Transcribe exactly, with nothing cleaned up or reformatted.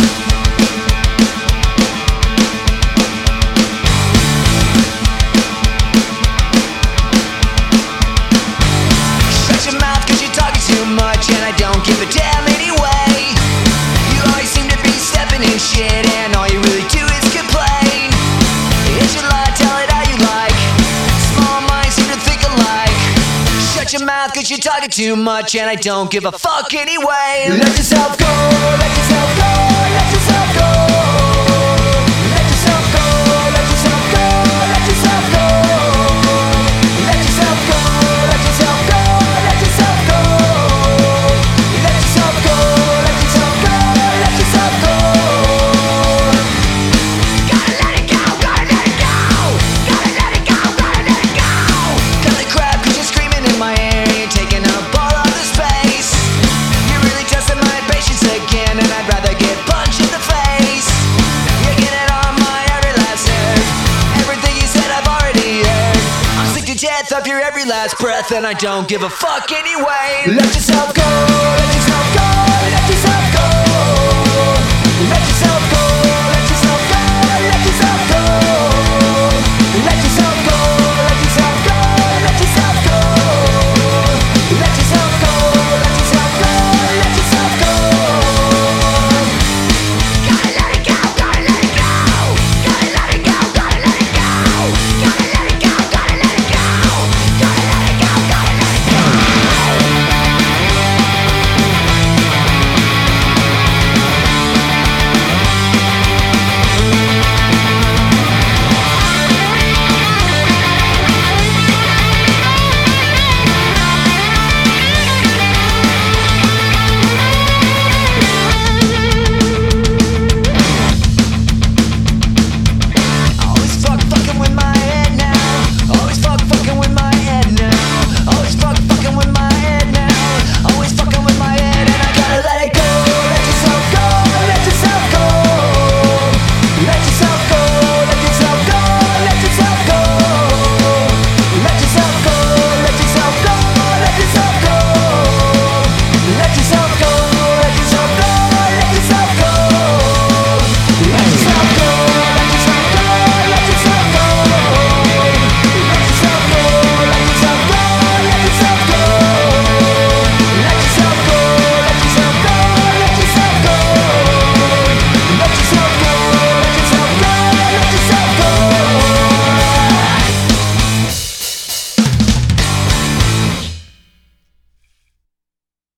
Shut your mouth cause you're talking too much and I don't give a damn anyway. You always seem to be stepping in shit and all you really do is complain. It should lie, tell it how you like. Small minds seem to think alike. Shut your mouth cause you're talking too much and I don't give a fuck anyway. Let yourself go, let yourself go, let yourself go. Let yourself go, let yourself go, let yourself go. Let yourself go, let yourself go, let yourself go. Let yourself go, let yourself go, let yourself go. Gotta let it go, gotta let it go. Gotta let it go, gotta let it go. Cut the crap cause you're screaming in my ear. You're taking up all of the space. You're really testing my patience again and I'd rather get punched in the face. You're getting on my every last nerve. Everything you said I've already heard. I'm sick to death of your every last breath and I don't give a fuck anyway. Let yourself go, let yourself go.